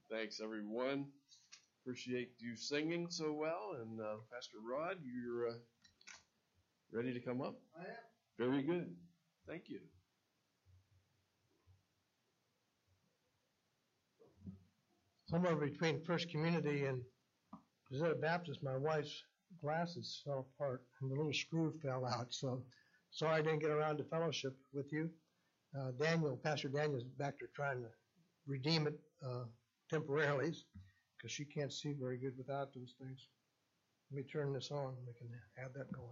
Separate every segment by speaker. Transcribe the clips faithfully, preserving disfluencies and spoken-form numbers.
Speaker 1: Thanks, everyone. Appreciate you singing so well. And uh, Pastor Rod, you're uh, ready to come up?
Speaker 2: I am.
Speaker 1: Very good. Thank you.
Speaker 2: Somewhere between First Community and Rosetta Baptist, my wife's glasses fell apart and the little screw fell out. So sorry I didn't get around to fellowship with you. Uh, Daniel, Pastor Daniel's back there trying to redeem it uh, temporarily because she can't see very good without those things. Let me turn this on. We can have that going.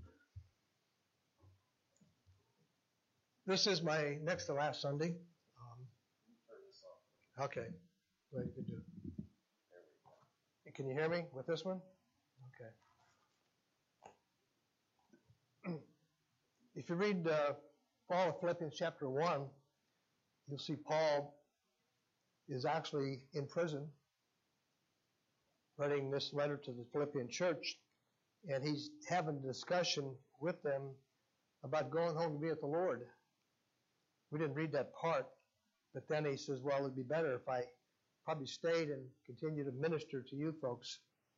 Speaker 2: This is my next to last Sunday. Um,
Speaker 1: Turn this off.
Speaker 2: okay. Well, you can do it.
Speaker 1: There we go.
Speaker 2: Can you hear me with this one? Okay. If you read uh, all of Philippians chapter one, you'll see Paul is actually in prison writing this letter to the Philippian church, and he's having a discussion with them about going home to be with the Lord. We didn't read that part, but then he says, well, it'd be better if I probably stayed and continued to minister to you folks.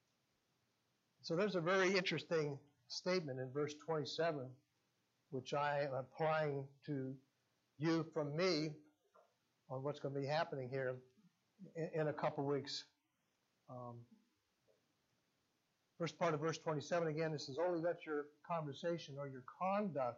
Speaker 2: So there's a very interesting statement in verse twenty-seven, which I am applying to you from me on what's going to be happening here in, in a couple weeks. Um, first part of verse twenty-seven again, it says, only let your conversation or your conduct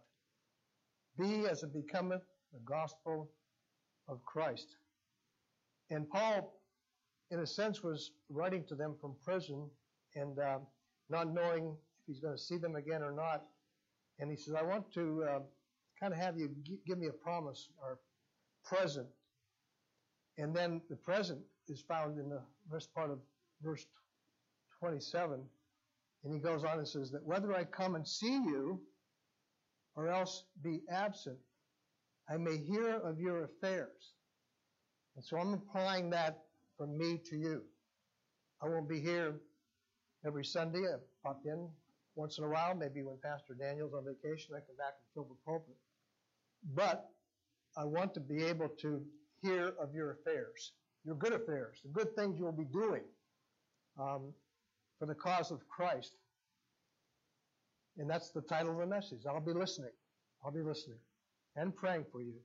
Speaker 2: be as it becometh the gospel of Christ. And Paul, in a sense, was writing to them from prison and uh, not knowing if he's going to see them again or not. And he says, I want to uh, kind of have you g- give me a promise or present. And then the present is found in the first part of verse twenty-seven. And he goes on and says that whether I come and see you or else be absent, I may hear of your affairs. And so I'm applying that from me to you. I won't be here every Sunday. I pop in once in a while, maybe when Pastor Daniel's on vacation, I come back and fill the pulpit. But I want to be able to hear of your affairs, your good affairs, the good things you'll be doing um, for the cause of Christ. And that's the title of the message. I'll be listening. I'll be listening and praying for you.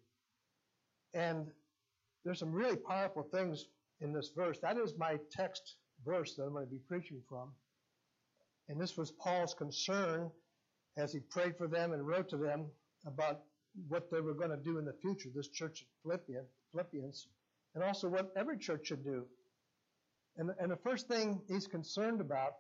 Speaker 2: And there's some really powerful things in this verse. That is my text verse that I'm going to be preaching from. And this was Paul's concern as he prayed for them and wrote to them about what they were going to do in the future, this church of Philippians, Philippians, and also what every church should do. And, and the first thing he's concerned about,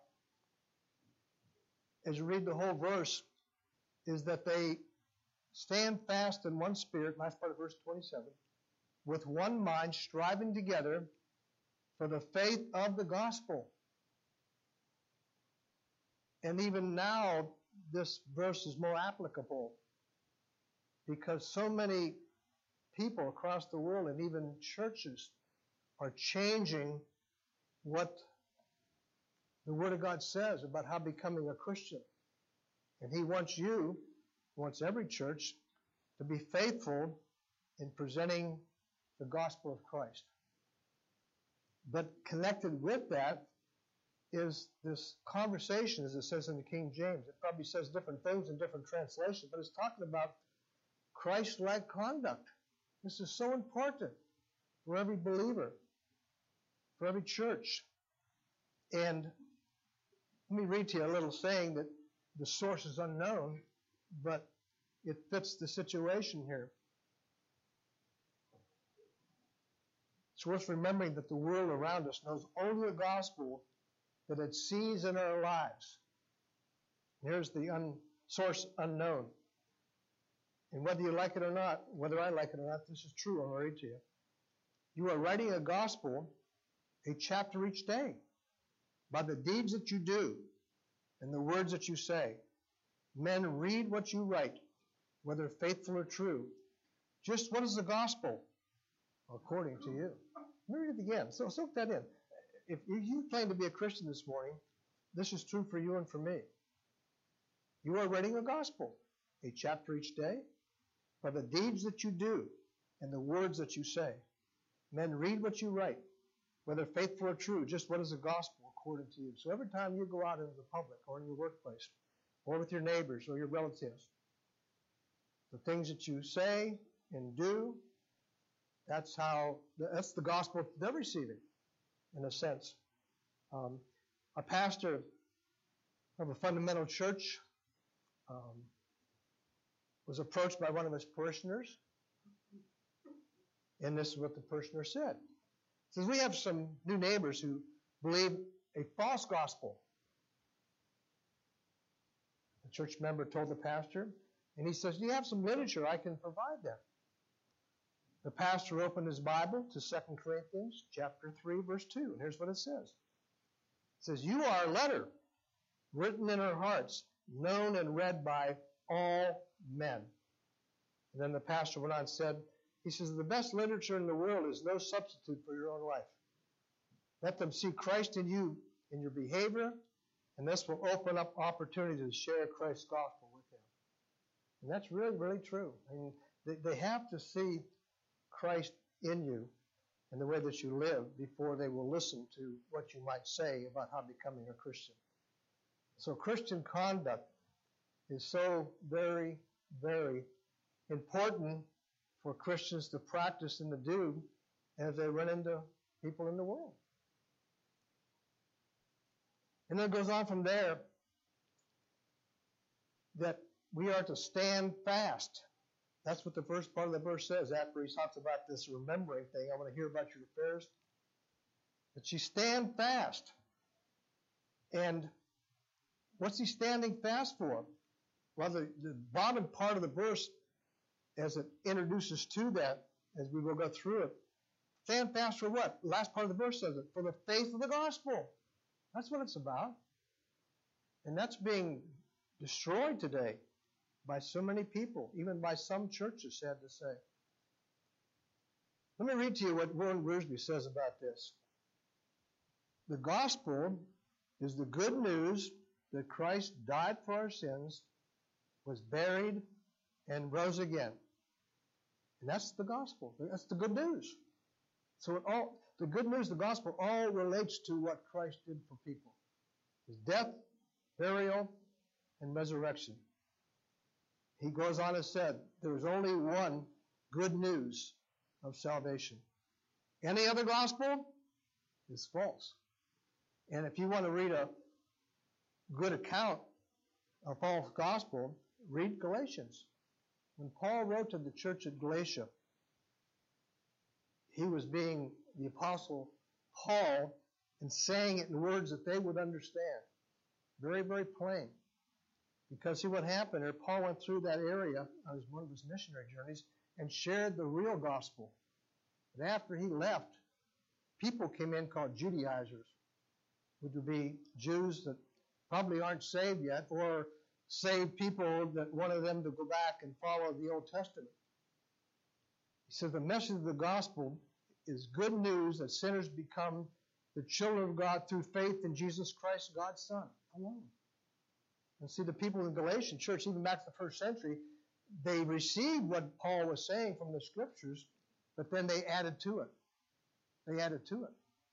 Speaker 2: as you read the whole verse, is that they stand fast in one spirit, last part of verse twenty-seven, with one mind, striving together for the faith of the gospel. And even now, this verse is more applicable because so many people across the world and even churches are changing what the Word of God says about how becoming a Christian. And He wants you, wants every church, to be faithful in presenting the gospel of Christ. But connected with that is this conversation, as it says in the King James. It probably says different things in different translations, but it's talking about Christ-like conduct. This is so important for every believer, for every church. And let me read to you a little saying that the source is unknown, but it fits the situation here. It's worth remembering that the world around us knows only the gospel that it sees in our lives. Here's the un- source unknown. And whether you like it or not, whether I like it or not, this is true. I'll read to you. You are writing a gospel, a chapter each day, by the deeds that you do and the words that you say. Men read what you write, whether faithful or true. Just what is the gospel? According to you. Let me read it again. So soak that in. If you claim to be a Christian this morning, this is true for you and for me. You are writing a gospel, a chapter each day, by the deeds that you do and the words that you say. Men read what you write, whether faithful or true, just what is the gospel according to you. So every time you go out into the public or in your workplace or with your neighbors or your relatives, the things that you say and do, that's how, that's the gospel they're receiving, in a sense. Um, a pastor of a fundamental church um, was approached by one of his parishioners, and this is what the parishioner said. He says, we have some new neighbors who believe a false gospel. The church member told the pastor, and he says, do you have some literature I can provide them? The pastor opened his Bible to Second Corinthians chapter three, verse two, and here's what it says. It says, you are a letter written in our hearts, known and read by all men. And then the pastor went on and said, he says, the best literature in the world is no substitute for your own life. Let them see Christ in you, in your behavior, and this will open up opportunities to share Christ's gospel with them. And that's really, really true. I mean, they, they have to see Christ in you and the way that you live before they will listen to what you might say about how becoming a Christian. So Christian conduct is so very, very important for Christians to practice and to do as they run into people in the world. And then it goes on from there that we are to stand fast. That's what the first part of the verse says after he talks about this remembering thing. I want to hear about your affairs. That you stand fast. And what's he standing fast for? Well, the, the bottom part of the verse, as it introduces to that, as we will go through it, stand fast for what? The last part of the verse says it, for the faith of the gospel. That's what it's about. And that's being destroyed today by so many people, even by some churches, sad to say. Let me read to you what Warren Wiersbe says about this. The gospel is the good news that Christ died for our sins, was buried, and rose again. And that's the gospel. That's the good news. So it all, the good news, the gospel, all relates to what Christ did for people. His death, burial, and resurrection. He goes on and said, there is only one good news of salvation. Any other gospel is false. And if you want to read a good account of Paul's gospel, read Galatians. When Paul wrote to the church at Galatia, he was being the apostle Paul and saying it in words that they would understand. Very, very plain. Because see what happened there, Paul went through that area on one of his missionary journeys and shared the real gospel. But after he left, people came in called Judaizers, which would be Jews that probably aren't saved yet, or saved people that wanted them to go back and follow the Old Testament. He says the message of the gospel is good news that sinners become the children of God through faith in Jesus Christ, God's Son, alone. And see, the people in the Galatian church, even back to the first century, they received what Paul was saying from the scriptures, but then they added to it. They added to it.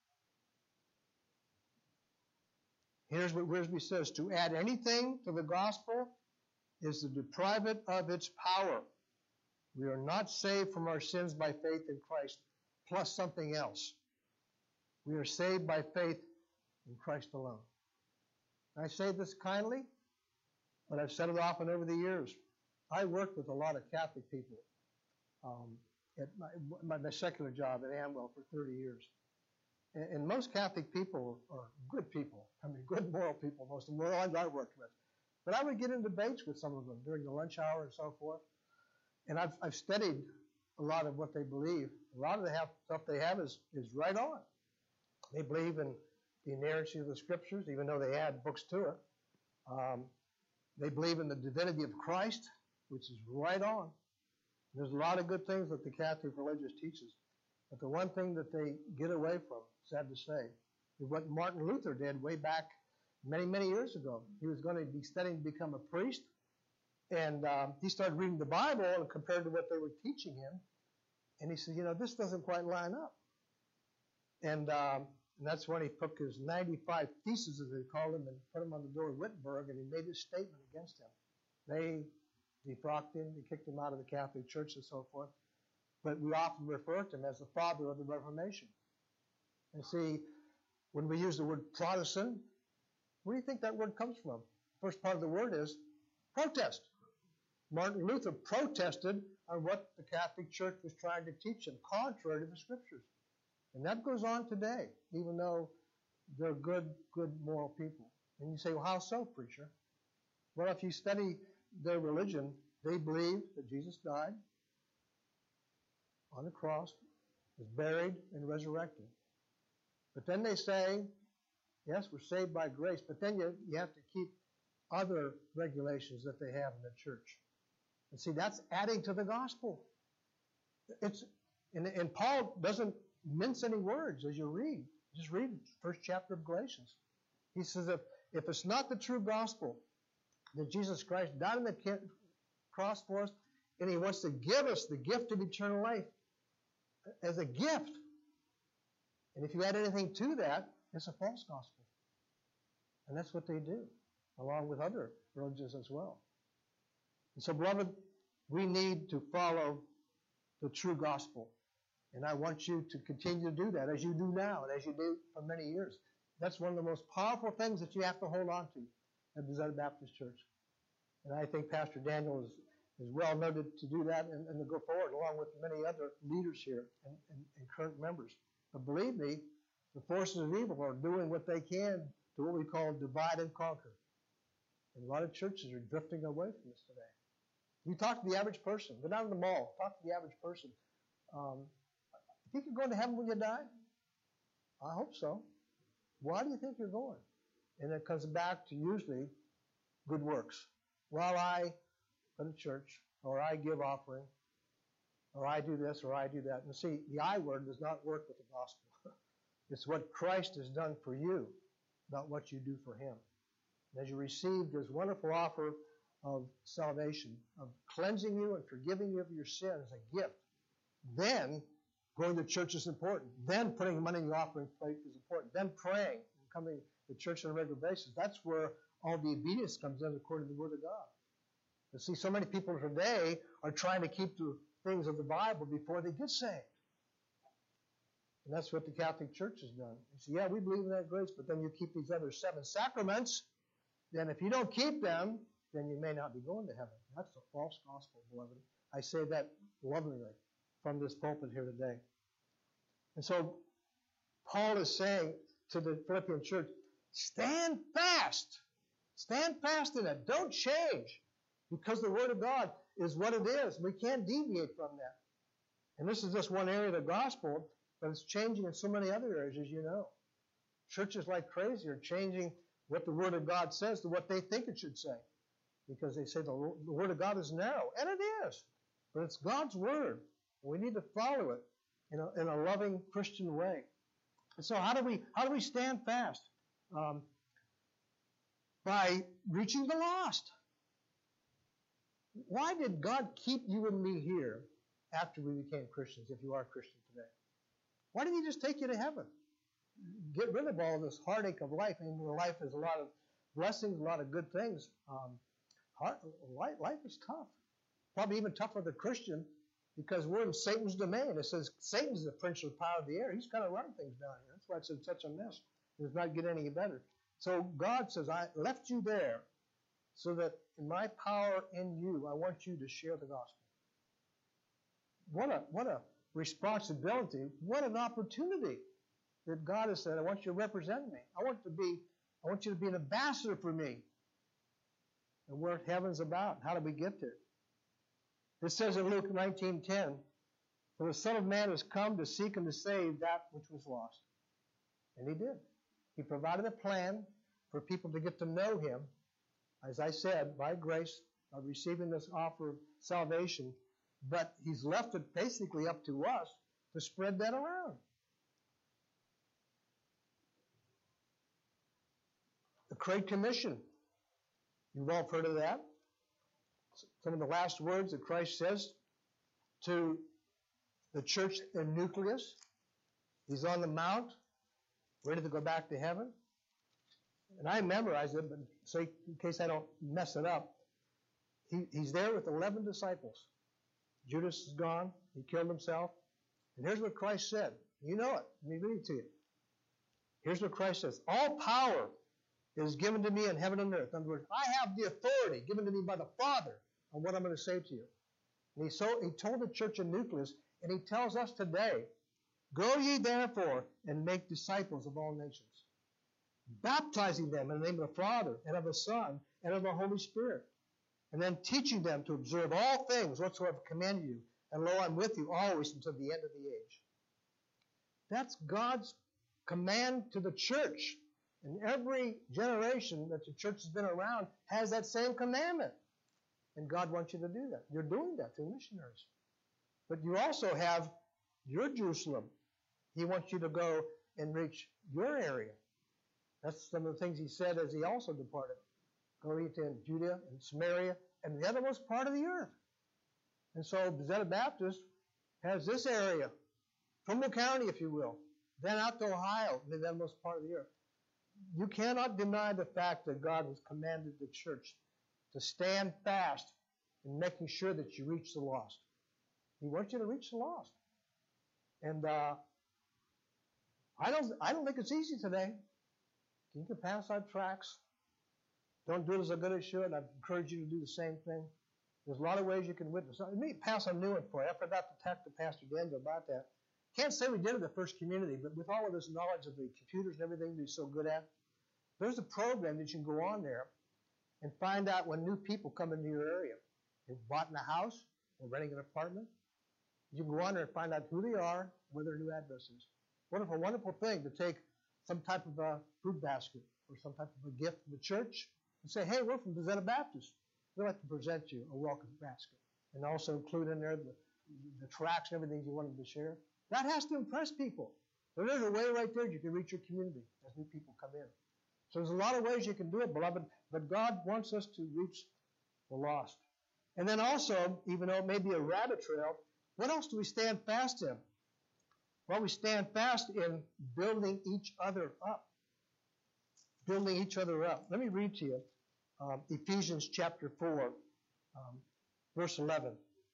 Speaker 2: Here's what Wiersbe says, to add anything to the gospel is to deprive it of its power. We are not saved from our sins by faith in Christ, plus something else. We are saved by faith in Christ alone. I say this kindly, but I've said it often over the years. I worked with a lot of Catholic people um, at my, my secular job at Amwell for thirty years. And, and most Catholic people are good people. I mean, good moral people, most of them, the ones I worked with. But I would get in debates with some of them during the lunch hour and so forth. And I've, I've studied a lot of what they believe. A lot of the have, stuff they have is, is right on. They believe in the inerrancy of the scriptures, even though they add books to it. Um, they believe in the divinity of Christ, which is right on. There's a lot of good things that the Catholic religion teaches. But the one thing that they get away from, sad to say, is what Martin Luther did way back many, many years ago. He was going to be studying to become a priest, and um, he started reading the Bible and compared to what they were teaching him, and he said, you know, this doesn't quite line up. And, um, and that's when he took his ninety-five theses, as they called them, and put them on the door of Wittenberg, and he made his statement against him. They defrocked him, they kicked him out of the Catholic Church and so forth. But we often refer to him as the father of the Reformation. And see, when we use the word Protestant, where do you think that word comes from? First part of the word is protest. Martin Luther protested on what the Catholic Church was trying to teach him, contrary to the Scriptures. And that goes on today, even though they're good, good moral people. And you say, well, how so, preacher? Well, if you study their religion, they believe that Jesus died on the cross, was buried, and resurrected. But then they say, yes, we're saved by grace, but then you, you have to keep other regulations that they have in the church. And see, that's adding to the gospel. It's and, and Paul doesn't mince any words as you read. Just read the first chapter of Galatians. He says that if it's not the true gospel, that Jesus Christ died on the cross for us, and he wants to give us the gift of eternal life as a gift. And if you add anything to that, it's a false gospel. And that's what they do, along with other religions as well. And so, beloved, we need to follow the true gospel. And I want you to continue to do that as you do now and as you do for many years. That's one of the most powerful things that you have to hold on to at the Zen Baptist Church. And I think Pastor Daniel is, is well noted to do that and, and to go forward along with many other leaders here and, and, and current members. But believe me, the forces of evil are doing what they can to what we call divide and conquer. And a lot of churches are drifting away from this today. You talk to the average person. Go down to the mall. Talk to the average person. Um, think you're going to heaven when you die? I hope so. Why do you think you're going? And it comes back to usually good works. Well, I go to church, or I give offering, or I do this, or I do that. And see, the I word does not work with the gospel. It's what Christ has done for you, not what you do for him. And as you receive this wonderful offer of salvation, of cleansing you and forgiving you of your sin as a gift, then going to church is important. Then putting money in the offering plate is important. Then praying and coming to church on a regular basis. That's where all the obedience comes in according to the Word of God. You see, so many people today are trying to keep the things of the Bible before they get saved. And that's what the Catholic Church has done. You say, yeah, we believe in that grace, but then you keep these other seven sacraments. Then if you don't keep them, then you may not be going to heaven. That's a false gospel, beloved. I say that lovingly from this pulpit here today. And so Paul is saying to the Philippian church, stand fast. Stand fast in it. Don't change. Because the Word of God is what it is. We can't deviate from that. And this is just one area of the gospel, but it's changing in so many other areas, as you know. Churches like crazy are changing what the Word of God says to what they think it should say. Because they say the, the Word of God is narrow. And it is. But it's God's Word. We need to follow it in a, in a loving Christian way. And so how do we, how do we stand fast? Um, by reaching the lost. Why did God keep you and me here after we became Christians, if you are a Christian today? Why didn't he just take you to heaven? Get rid of all this heartache of life. I mean, life is a lot of blessings, a lot of good things. Um, heart, life, life is tough. Probably even tougher for the Christian because we're in Satan's domain. It says Satan's the prince of the power of the air. He's kind of running things down here. That's why it's in such a mess. It's not getting any better. So God says, I left you there so that in my power in you, I want you to share the gospel. What a, what a responsibility. What an opportunity that God has said, I want you to represent me. I want to be, I want you to be an ambassador for me. And what heaven's about. How do we get there? It says in Luke nineteen ten, for the Son of Man has come to seek and to save that which was lost. And he did. He provided a plan for people to get to know him, as I said, by grace, by receiving this offer of salvation. But he's left it basically up to us to spread that around. The Great Commission. You've all heard of that. Some of the last words that Christ says to the church in Nucleus. He's on the mount, ready to go back to heaven. And I memorize it, but so in case I don't mess it up, he, he's there with eleven disciples. Judas is gone. He killed himself. And here's what Christ said. You know it. Let me read it to you. Here's what Christ says. All power is given to me in heaven and earth. In other words, I have the authority given to me by the Father on what I'm going to say to you. And he, so, he told the church in Nucleus, and he tells us today, go ye therefore and make disciples of all nations, baptizing them in the name of the Father and of the Son and of the Holy Spirit, and then teaching them to observe all things whatsoever I commanded you. And lo, I'm with you always until the end of the age. That's God's command to the church. And every generation that the church has been around has that same commandment. And God wants you to do that. You're doing that through missionaries. But you also have your Jerusalem. He wants you to go and reach your area. That's some of the things he said as he also departed. Go ye to Judea and Samaria and the othermost part of the earth. And so Bezetta Baptist has this area, Trumbull County, if you will, then out to Ohio, the othermost part of the earth. You cannot deny the fact that God has commanded the church to stand fast in making sure that you reach the lost. He wants you to reach the lost. And uh, I don't I don't think it's easy today. You can pass out tracts. Don't do it as good as you should. I encourage you to do the same thing. There's a lot of ways you can witness. Let me pass a new one for you. I forgot to talk to Pastor Daniel about that. Can't say we did it the first community, but with all of this knowledge of the computers and everything that he's so good at, there's a program that you can go on there and find out when new people come into your area. They've bought in a house or renting an apartment. You can go on there and find out who they are, where their new address is. What a wonderful thing to take some type of a food basket or some type of a gift from the church and say, hey, we're from Bezetta Baptist. We'd like to present you a welcome basket. And also include in there the, the tracts and everything you wanted to share. That has to impress people. So there's a way right there you can reach your community as new people come in. So there's a lot of ways you can do it, beloved, but God wants us to reach the lost. And then also, even though it may be a rabbit trail, what else do we stand fast in? Well, we stand fast in building each other up. Building each other up. Let me read to you um, Ephesians chapter four, um, verse eleven.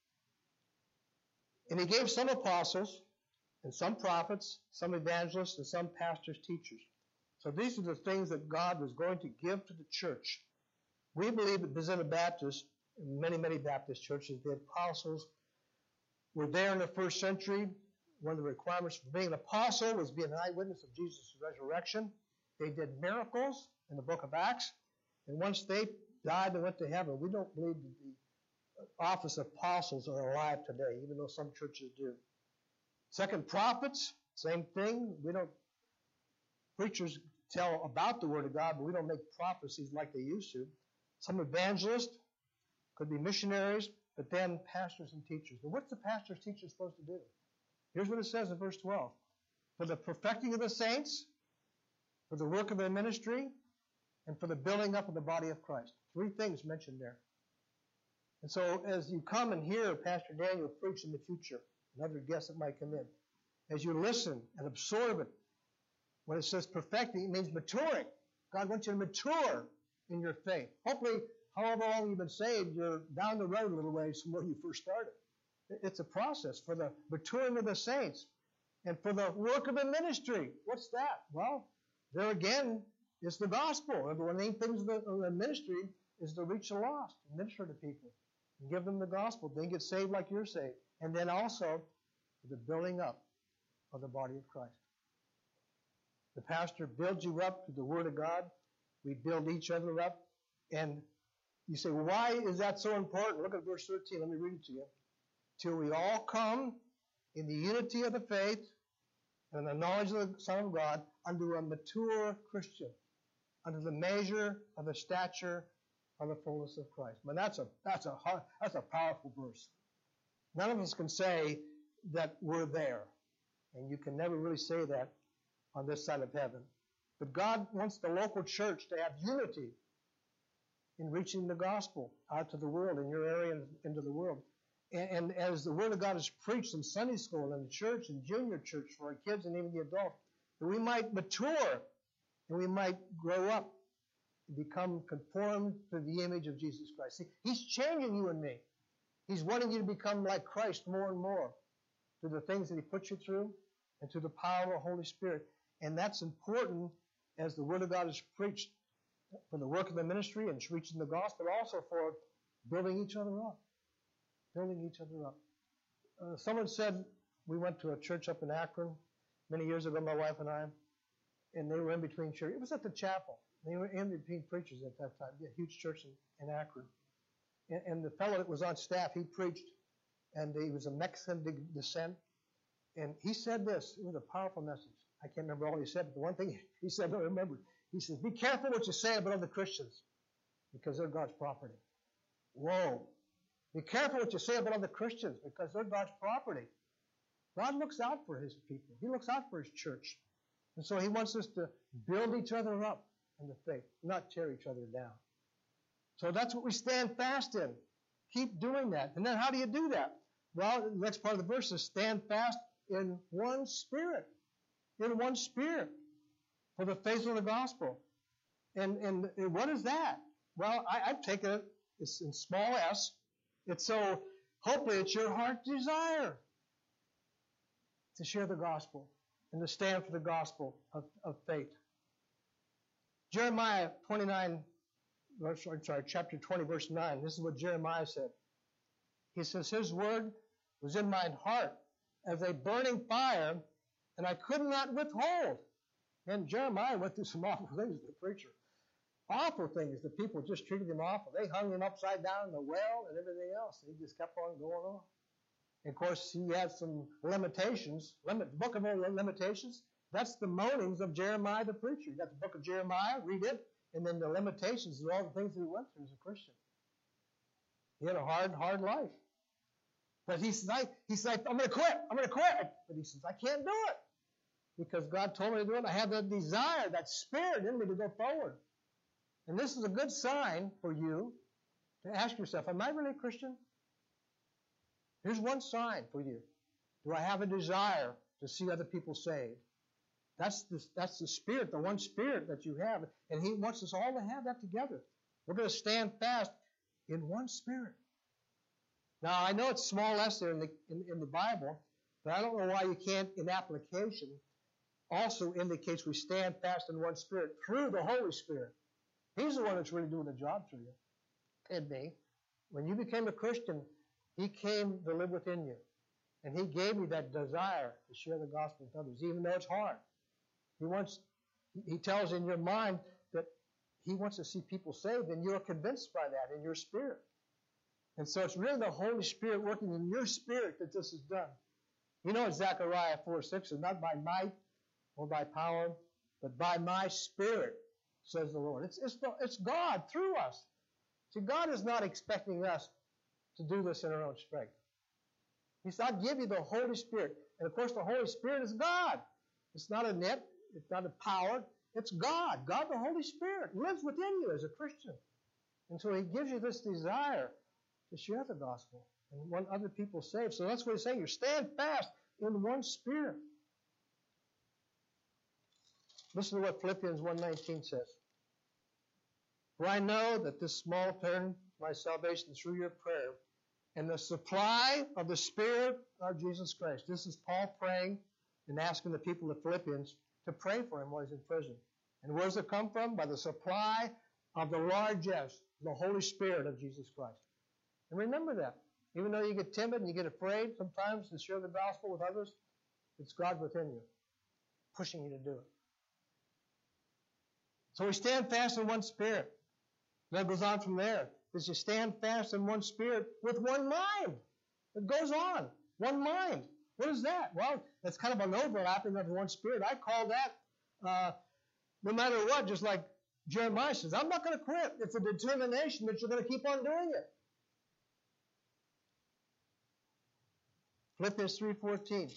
Speaker 2: And he gave some apostles, and some prophets, some evangelists, and some pastors, teachers. So these are the things that God was going to give to the church. We believe at Bezetta Baptist, and many, many Baptist churches, the apostles were there in the first century. One of the requirements for being an apostle was being an eyewitness of Jesus' resurrection. They did miracles in the book of Acts. And once they died and went to heaven, we don't believe that the office of apostles are alive today, even though some churches do. Second, prophets, same thing. We don't, preachers tell about the Word of God, but we don't make prophecies like they used to. Some evangelists, could be missionaries, but then pastors and teachers. And what's the pastor's teacher supposed to do? Here's what it says in verse twelve. For the perfecting of the saints, for the work of their ministry, and for the building up of the body of Christ. Three things mentioned there. And so as you come and hear Pastor Daniel preach in the future, another guest that might come in, as you listen and absorb it, when it says perfecting, it means maturing. God wants you to mature in your faith. Hopefully, however long you've been saved, you're down the road a little ways from where you first started. It's a process for the maturing of the saints and for the work of the ministry. What's that? Well, there again is the gospel. One of the main things of the, of the ministry is to reach the lost, and minister to people, and give them the gospel. They get saved like you're saved. And then also the building up of the body of Christ. The pastor builds you up through the Word of God. We build each other up. And you say, well, why is that so important? Look at verse thirteen. Let me read it to you. Till we all come in the unity of the faith and the knowledge of the Son of God unto a mature Christian, unto the measure of the stature of the fullness of Christ. Man, that's a that's a that's a powerful verse. None of us can say that we're there, and you can never really say that on this side of heaven. But God wants the local church to have unity in reaching the gospel out to the world, in your area and into the world. And, and as the Word of God is preached in Sunday school and in church and junior church for our kids and even the adults, that we might mature and we might grow up and become conformed to the image of Jesus Christ. See, He's changing you and me. He's wanting you to become like Christ more and more through the things that He puts you through and through the power of the Holy Spirit. And that's important as the Word of God is preached for the work of the ministry and reaching the gospel, but also for building each other up. Building each other up. Uh, someone said, we went to a church up in Akron many years ago, my wife and I, and they were in between church. It was at the chapel. They were in between preachers at that time. Yeah, huge church in, in Akron. And, and the fellow that was on staff, he preached, and he was of Mexican de- descent. And he said this. It was a powerful message. I can't remember all he said, but the one thing he said, I remember, he says, be careful what you say about other Christians, because they're God's property. Whoa. Be careful what you say about other Christians, because they're God's property. God looks out for His people. He looks out for His church. And so He wants us to build each other up in the faith, not tear each other down. So that's what we stand fast in. Keep doing that. And then how do you do that? Well, the next part of the verse is stand fast in one spirit. In one spirit. For the faith of the gospel. And, and, and what is that? Well, I, I've taken it, it's in small s. It's so, hopefully it's your heart's desire to share the gospel and to stand for the gospel of, of faith. Jeremiah twenty-nine, I'm sorry, chapter twenty, verse nine. This is what Jeremiah said. He says, His word was in mine heart as a burning fire, and I could not withhold. And Jeremiah went through some awful things as a preacher. Awful things. The people just treated him awful. They hung him upside down in the well and everything else. He just kept on going on. And of course, he had some limitations. Limit, the book of limitations, that's the moanings of Jeremiah the preacher. You got the book of Jeremiah, read it, and then the limitations of all the things that he went through as a Christian. He had a hard, hard life. But he says, I, he says, I'm going to quit. I'm going to quit. But he says, I can't do it. Because God told me to do it. I have that desire, that spirit in me to go forward. And this is a good sign for you to ask yourself, am I really a Christian? Here's one sign for you. Do I have a desire to see other people saved? That's the, that's the spirit, the one spirit that you have. And He wants us all to have that together. We're going to stand fast in one spirit. Now, I know it's small s there in the, in, in the Bible, but I don't know why you can't, in application, also indicates we stand fast in one spirit through the Holy Spirit. He's the one that's really doing the job through you and me. When you became a Christian, He came to live within you. And He gave you that desire to share the gospel with others, even though it's hard. He wants, He tells in your mind that He wants to see people saved, and you're convinced by that in your spirit. And so it's really the Holy Spirit working in your spirit that this is done. You know it's Zechariah four six, and not by might or by power, but by my spirit, says the Lord. It's, it's, the, it's God through us. See, God is not expecting us to do this in our own strength. He said, I'll give you the Holy Spirit. And of course, the Holy Spirit is God. It's not a net. It's not a power. It's God. God, the Holy Spirit, lives within you as a Christian. And so He gives you this desire to share the gospel and want other people saved. So that's what He's saying. You stand fast in one spirit. Listen to what Philippians one nineteen says. For I know that this small turn to my salvation through your prayer and the supply of the Spirit of Jesus Christ. This is Paul praying and asking the people of Philippians to pray for him while he's in prison. And where does it come from? By the supply of the largesse, the Holy Spirit of Jesus Christ. And remember that. Even though you get timid and you get afraid sometimes to share the gospel with others, it's God within you, pushing you to do it. So we stand fast in one spirit. And that goes on from there. Is you stand fast in one spirit with one mind. It goes on. One mind. What is that? Well, that's kind of an overlapping of one spirit. I call that, uh, no matter what, just like Jeremiah says, I'm not going to quit. It's a determination that you're going to keep on doing it. Philippians three fourteen.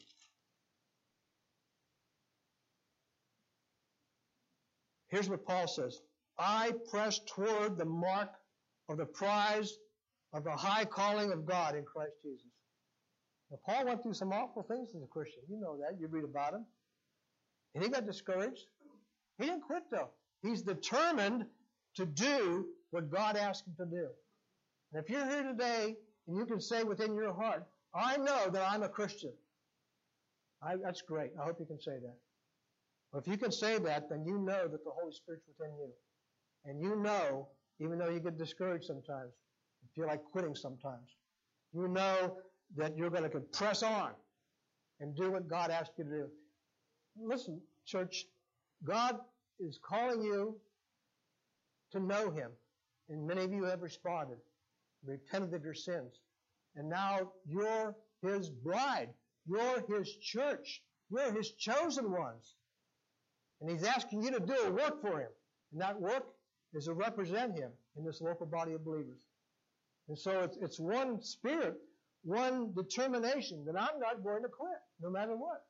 Speaker 2: Here's what Paul says. I press toward the mark of the prize of the high calling of God in Christ Jesus. Now, Paul went through some awful things as a Christian. You know that. You read about him. And he got discouraged. He didn't quit, though. He's determined to do what God asked him to do. And if you're here today and you can say within your heart, I know that I'm a Christian, I, that's great. I hope you can say that. Well, if you can say that, then you know that the Holy Spirit's within you. And you know, even though you get discouraged sometimes, you feel like quitting sometimes, you know that you're going to press on and do what God asked you to do. Listen, church, God is calling you to know Him. And many of you have responded, repented of your sins. And now you're His bride. You're His church. You're His chosen ones. And He's asking you to do a work for Him. And that work is to represent Him in this local body of believers. And so it's, it's one spirit, one determination that I'm not going to quit, no matter what.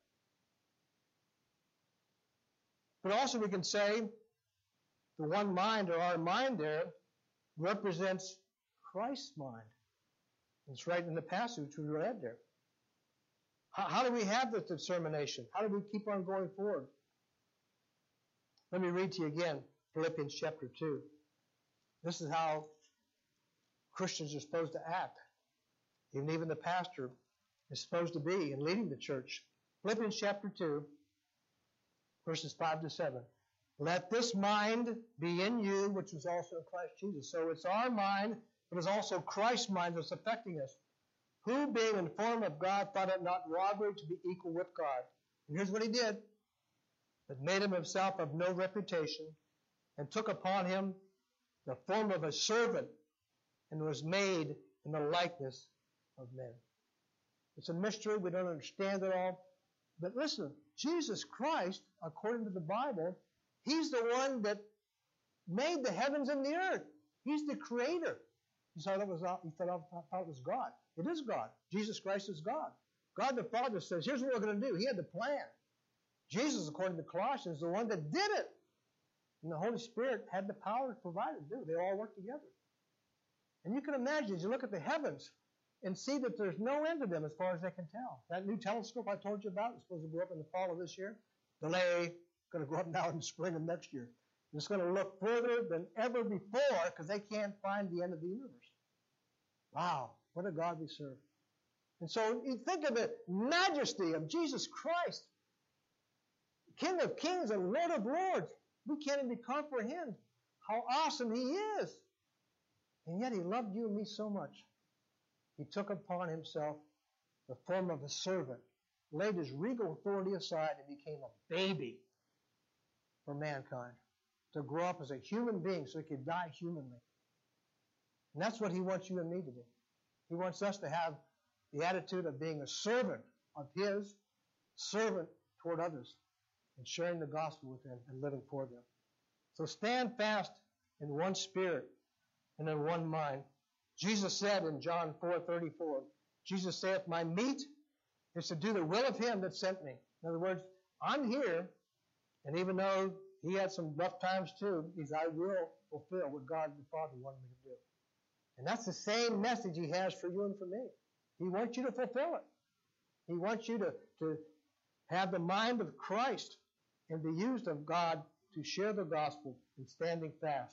Speaker 2: But also we can say the one mind, or our mind there, represents Christ's mind. It's right in the passage we read there. How, how do we have this determination? How do we keep on going forward? Let me read to you again, Philippians chapter two. This is how Christians are supposed to act. Even, even the pastor is supposed to be in leading the church. Philippians chapter two, verses five to seven. Let this mind be in you, which was also in Christ Jesus. So it's our mind, but it's also Christ's mind that's affecting us. Who, being in form of God, thought it not robbery to be equal with God. And here's what he did. But made him himself of no reputation, and took upon him the form of a servant, and was made in the likeness of men. It's a mystery. We don't understand it all. But listen, Jesus Christ, according to the Bible, He's the one that made the heavens and the earth. He's the creator. You thought it was, you thought it was God. It is God. Jesus Christ is God. God the Father says, here's what we're going to do. He had the plan. Jesus, according to Colossians, is the one that did it. And the Holy Spirit had the power to provide it. Do. They all work together. And you can imagine, as you look at the heavens and see that there's no end to them as far as they can tell. That new telescope I told you about is supposed to go up in the fall of this year. Delay. Going to go up now in the spring of next year. It's going to look further than ever before because they can't find the end of the universe. Wow, what a God we serve. And so you think of the majesty of Jesus Christ, King of kings and Lord of lords. We can't even comprehend how awesome He is. And yet He loved you and me so much. He took upon Himself the form of a servant, laid His regal authority aside, and became a baby for mankind, to grow up as a human being so He could die humanly. And that's what He wants you and me to do. He wants us to have the attitude of being a servant of His, servant toward others, and sharing the gospel with them and living for them. So stand fast in one spirit and in one mind. Jesus said in John four thirty-four, Jesus saith, my meat is to do the will of Him that sent me. In other words, I'm here, and even though He had some rough times too, He's, I will fulfill what God the Father wanted me to do. And that's the same message He has for you and for me. He wants you to fulfill it. He wants you to, to have the mind of Christ and be used of God to share the gospel and standing fast.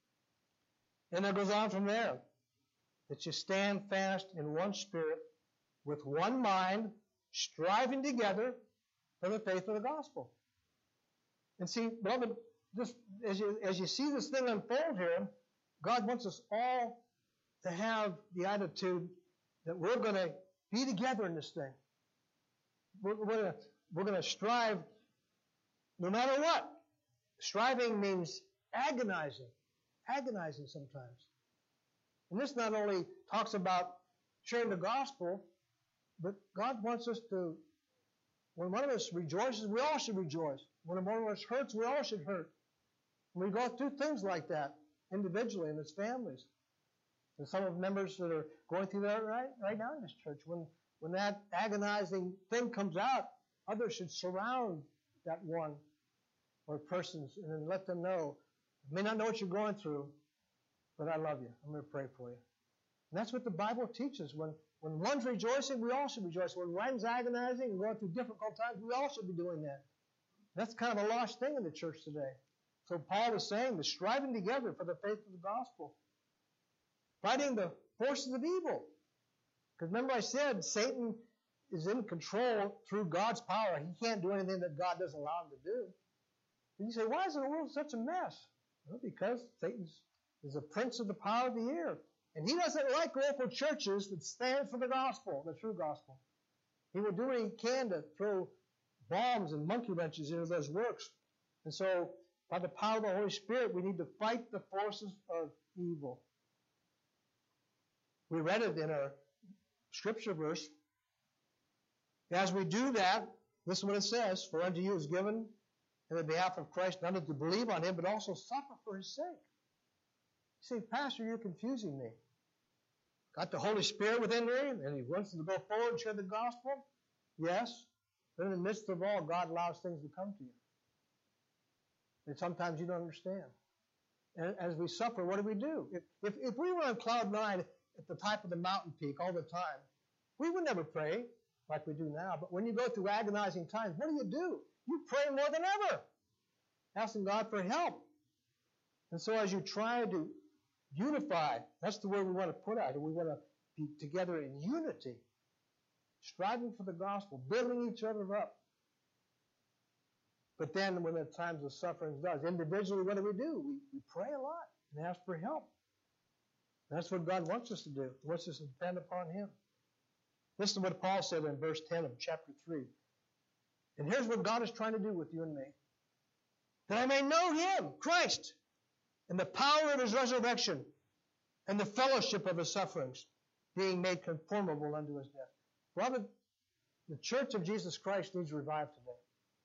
Speaker 2: And it goes on from there, that you stand fast in one spirit, with one mind, striving together for the faith of the gospel. And see, beloved, just as you, as you see this thing unfold here, God wants us all to have the attitude that we're going to be together in this thing. We're, we're going we're going to strive no matter what. Striving means agonizing, agonizing sometimes. And this not only talks about sharing the gospel, but God wants us to, when one of us rejoices, we all should rejoice. When one of us hurts, we all should hurt. And we go through things like that individually and as families. And some of the members that are going through that right, right now in this church, when, when that agonizing thing comes out, others should surround that one or persons and then let them know. I may not know what you're going through, but I love you. I'm going to pray for you. And that's what the Bible teaches. When, when one's rejoicing, we all should rejoice. When one's agonizing and going through difficult times, we all should be doing that. That's kind of a lost thing in the church today. So Paul is saying, the striving together for the faith of the gospel. Fighting the forces of evil. Because remember I said, Satan is in control through God's power. He can't do anything that God doesn't allow him to do. And you say, why is the world such a mess? Well, because Satan is a prince of the power of the air. And he doesn't like local churches that stand for the gospel, the true gospel. He will do what he can to throw bombs and monkey wrenches into those works. And so, by the power of the Holy Spirit, we need to fight the forces of evil. We read it in our scripture verse. As we do that, this is what it says, for unto you is given in the behalf of Christ, not only to believe on him, but also suffer for his sake. You say, Pastor, you're confusing me. Got the Holy Spirit within me, and he wants to go forward and share the gospel? Yes. But in the midst of all, God allows things to come to you. And sometimes you don't understand. And as we suffer, what do we do? If, if, if we were on cloud nine at the top of the mountain peak all the time, we would never pray like we do now. But when you go through agonizing times, what do you do? You pray more than ever, asking God for help. And so as you try to unify, that's the word we want to put out. We want to be together in unity, striving for the gospel, building each other up. But then when the times of suffering does, individually, what do we do? We, we pray a lot and ask for help. That's what God wants us to do. He wants us to depend upon him. Listen to what Paul said in verse ten of chapter three. And here's what God is trying to do with you and me. That I may know him, Christ, and the power of his resurrection, and the fellowship of his sufferings, being made conformable unto his death. Beloved, the church of Jesus Christ needs revived today.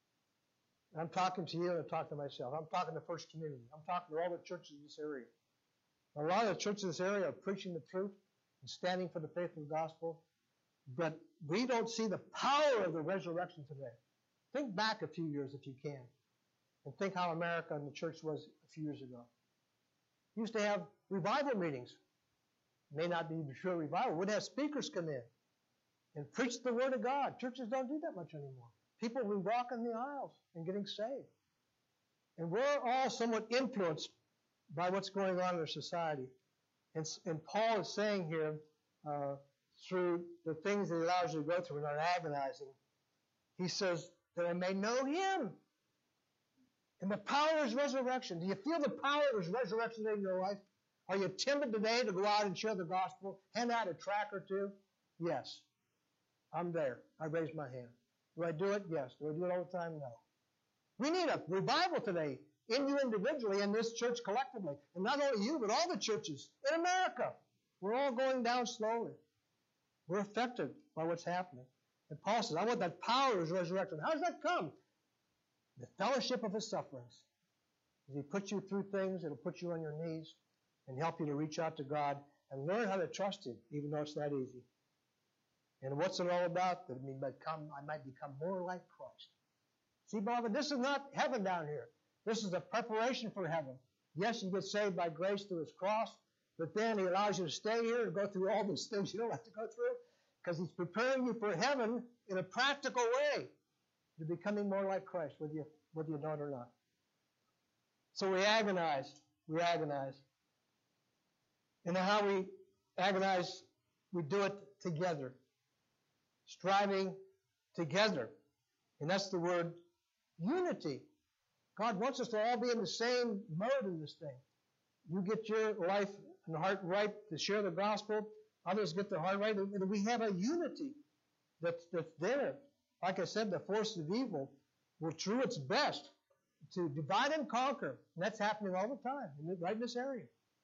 Speaker 2: I'm talking to you and I'm talking to myself. I'm talking to First Community. I'm talking to all the churches in this area. A lot of the churches in this area are preaching the truth and standing for the faith of the gospel, but we don't see the power of the resurrection today. Think back a few years if you can, and think how America and the church was a few years ago. We used to have revival meetings. May not be pure revival. We'd have speakers come in and preach the word of God. Churches don't do that much anymore. People will walk in the aisles and getting saved. And we're all somewhat influenced by what's going on in our society. And, and Paul is saying here, uh, through the things that he allows you to go through and are agonizing, he says that I may know him and the power of his resurrection. Do you feel the power of his resurrection in your life? Are you timid today to go out and share the gospel, hand out a track or two? Yes. I'm there. I raise my hand. Do I do it? Yes. Do I do it all the time? No. We need a revival today in you individually and this church collectively. And not only you, but all the churches in America. We're all going down slowly. We're affected by what's happening. And Paul says, I want that power of his resurrection. How does that come? The fellowship of his sufferings. As he puts you through things, it'll put you on your knees and help you to reach out to God and learn how to trust him, even though it's not easy. And what's it all about? That I, become, I might become more like Christ. See, beloved, this is not heaven down here. This is a preparation for heaven. Yes, you get saved by grace through his cross, but then he allows you to stay here and go through all these things you don't have to go through, because he's preparing you for heaven in a practical way. You're becoming more like Christ, whether you, whether you know it or not. So we agonize. We agonize. And how we agonize, we do it together. Striving together. And that's the word unity. God wants us to all be in the same mode in this thing. You get your life and heart right to share the gospel. Others get their heart right. And we have a unity that's, that's there. Like I said, the force of evil will do its best to divide and conquer. And that's happening all the time, right in this area.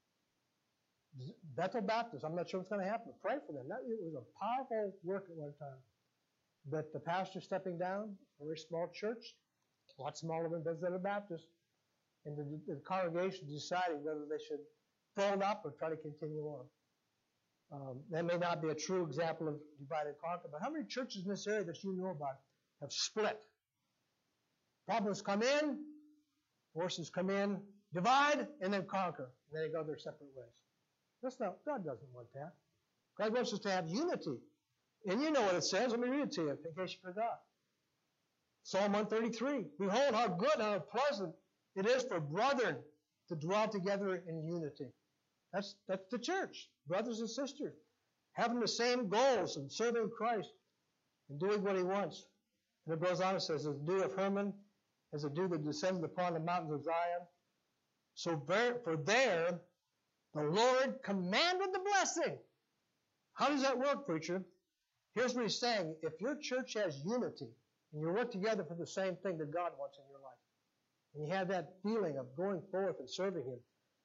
Speaker 2: Bethel Baptist, I'm not sure what's going to happen. Pray for them. That, it was a powerful work at one time. But the pastor stepping down, a very small church, a lot smaller than Bethel Baptist, and the, the congregation deciding whether they should fold up or try to continue on. Um, that may not be a true example of divide and conquer, but how many churches in this area that you know about have split? Problems come in, forces come in, divide, and then conquer. And then they go their separate ways. That's not, God doesn't want that. God wants us to have unity. And you know what it says. Let me read it to you in case you forgot. Psalm one thirty-three. Behold how good and how pleasant it is for brethren to dwell together in unity. That's, that's the church, brothers and sisters, having the same goals and serving Christ and doing what he wants. And it goes on and says, as the dew of Hermon, as the dew that descended upon the mountains of Zion. So for there, the Lord commanded the blessing. How does that work, preacher? Here's what he's saying. If your church has unity, and you work together for the same thing that God wants in your life, and you have that feeling of going forth and serving him,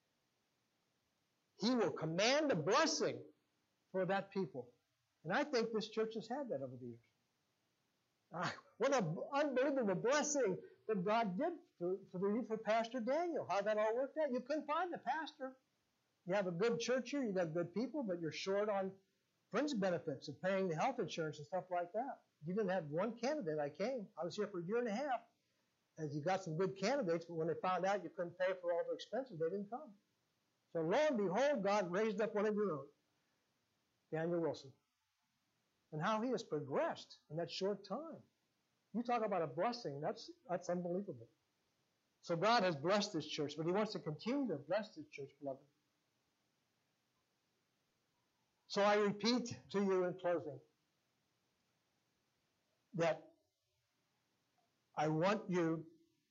Speaker 2: he will command a blessing for that people. And I think this church has had that over the years. Uh, what an unbelievable blessing that God did for, for, for Pastor Daniel. How that all worked out. You couldn't find the pastor. You have a good church here, you got good people, but you're short on fringe benefits and paying the health insurance and stuff like that. You didn't have one candidate. I came. I was here for a year and a half. As you got some good candidates, but when they found out you couldn't pay for all their expenses, they didn't come. So lo and behold, God raised up one of your own, Daniel Wilson. And how he has progressed in that short time. You talk about a blessing, that's, that's unbelievable. So God has blessed this church, but he wants to continue to bless this church, beloved. So I repeat to you in closing that I want you,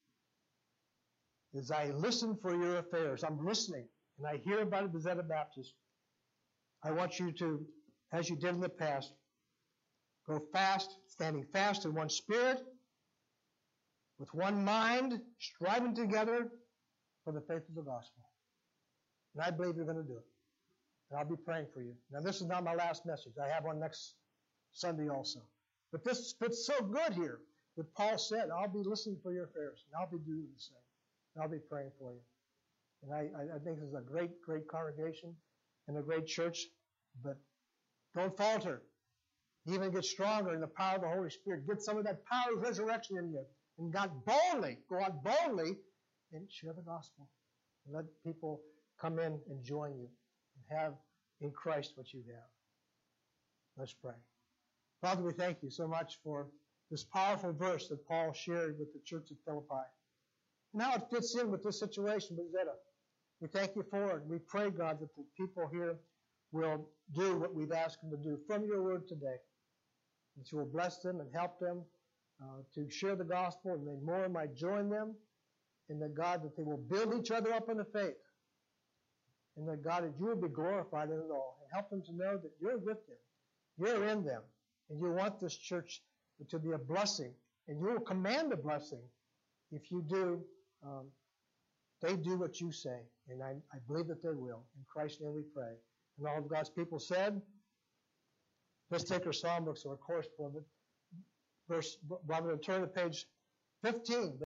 Speaker 2: as I listen for your affairs, I'm listening, and I hear about it as a Baptist, I want you to, as you did in the past, go fast, standing fast in one spirit, with one mind, striving together for the faith of the gospel. And I believe you're going to do it. And I'll be praying for you. Now, this is not my last message. I have one next Sunday also. But this fits so good here that Paul said, I'll be listening for your affairs, and I'll be doing the same. And I'll be praying for you. And I, I think this is a great, great congregation and a great church. But don't falter. Even get stronger in the power of the Holy Spirit. Get some of that power of resurrection in you. And God boldly, go out boldly and share the gospel. And let people come in and join you and have in Christ what you have. Let's pray. Father, we thank you so much for this powerful verse that Paul shared with the church of Philippi. And how it fits in with this situation with Zeta. We thank you for it. We pray, God, that the people here will do what we've asked them to do from your word today. That you will bless them and help them uh, to share the gospel, and that more might join them. And that, God, that they will build each other up in the faith. And that, God, that you will be glorified in it all. And help them to know that you're with them. You're in them. And you want this church to be a blessing. And you will command a blessing if you do, um, they do what you say. And I, I believe that they will. In Christ's name we pray. And all of God's people said, let's take our psalm books or our course for it. Verse, rather than turn to page fifteen.